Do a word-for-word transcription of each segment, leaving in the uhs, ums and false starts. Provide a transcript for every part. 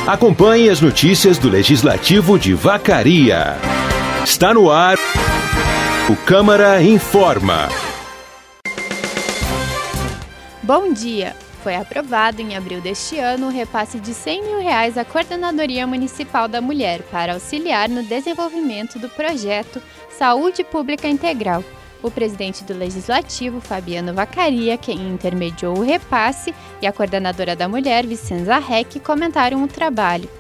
Acompanhe as notícias do Legislativo de Vacaria. Está no ar o Câmara Informa. Bom dia! Foi aprovado em abril deste ano o repasse de cem mil reais à Coordenadoria Municipal da Mulher para auxiliar no desenvolvimento do projeto Saúde Pública Integral. O presidente do Legislativo, Fabiano Vacaria, quem intermediou o repasse, e a coordenadora da Mulher, Vicenza Reck, comentaram o trabalho.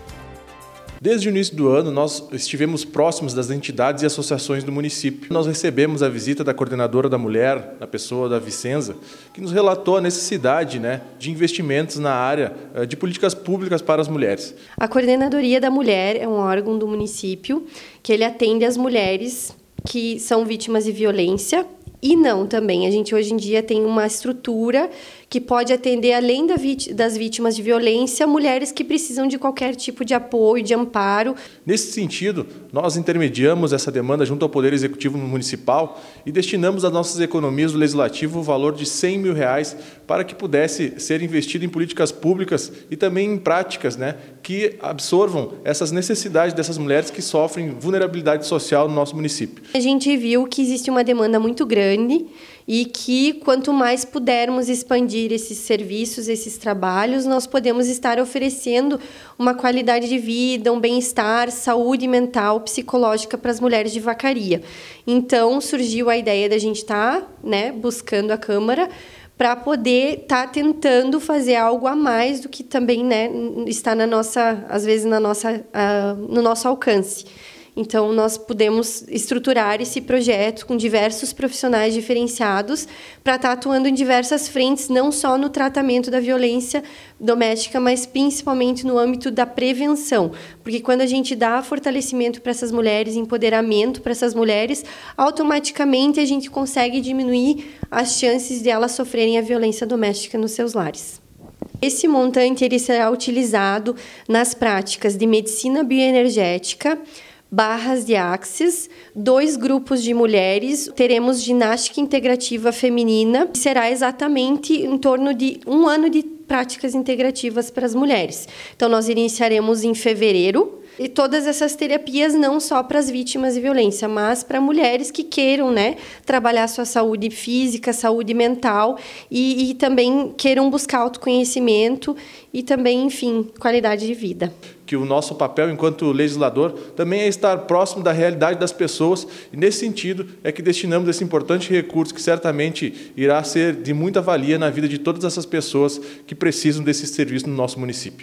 Desde o início do ano, nós estivemos próximos das entidades e associações do município. Nós recebemos a visita da coordenadora da Mulher, na pessoa da Vicenza, que nos relatou a necessidade, né, de investimentos na área de políticas públicas para as mulheres. A Coordenadoria da Mulher é um órgão do município que ele atende as mulheres que são vítimas de violência e não também. A gente hoje em dia tem uma estrutura que pode atender, além da vit- das vítimas de violência, mulheres que precisam de qualquer tipo de apoio, de amparo. Nesse sentido, nós intermediamos essa demanda junto ao Poder Executivo Municipal e destinamos às nossas economias do Legislativo o valor de cem mil reais para que pudesse ser investido em políticas públicas e também em práticas, né, que absorvam essas necessidades dessas mulheres que sofrem vulnerabilidade social no nosso município. A gente viu que existe uma demanda muito grande e que, quanto mais pudermos expandir esses serviços, esses trabalhos, nós podemos estar oferecendo uma qualidade de vida, um bem-estar, saúde mental, psicológica para as mulheres de Vacaria. Então, surgiu a ideia da gente estar, né, buscando a Câmara para poder estar tá tentando fazer algo a mais do que também, né, está na nossa, às vezes na nossa, uh, no nosso alcance. Então, nós podemos estruturar esse projeto com diversos profissionais diferenciados para estar atuando em diversas frentes, não só no tratamento da violência doméstica, mas principalmente no âmbito da prevenção. Porque quando a gente dá fortalecimento para essas mulheres, empoderamento para essas mulheres, automaticamente a gente consegue diminuir as chances de elas sofrerem a violência doméstica nos seus lares. Esse montante ele será utilizado nas práticas de medicina bioenergética, barras de axis, dois grupos de mulheres, teremos ginástica integrativa feminina, que será exatamente em torno de um ano de práticas integrativas para as mulheres. Então, nós iniciaremos em fevereiro, e todas essas terapias não só para as vítimas de violência, mas para mulheres que queiram, né, trabalhar sua saúde física, saúde mental e, e também queiram buscar autoconhecimento e também, enfim, qualidade de vida. Que o nosso papel enquanto legislador também é estar próximo da realidade das pessoas e, nesse sentido, é que destinamos esse importante recurso que certamente irá ser de muita valia na vida de todas essas pessoas que precisam desse serviço no nosso município.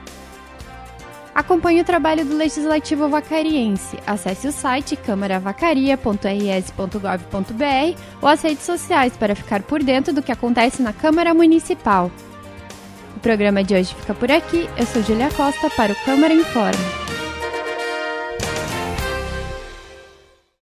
Acompanhe o trabalho do Legislativo Vacariense. Acesse o site câmara vacaria ponto r s ponto gov ponto b r ou as redes sociais para ficar por dentro do que acontece na Câmara Municipal. O programa de hoje fica por aqui. Eu sou Júlia Costa para o Câmara Informa.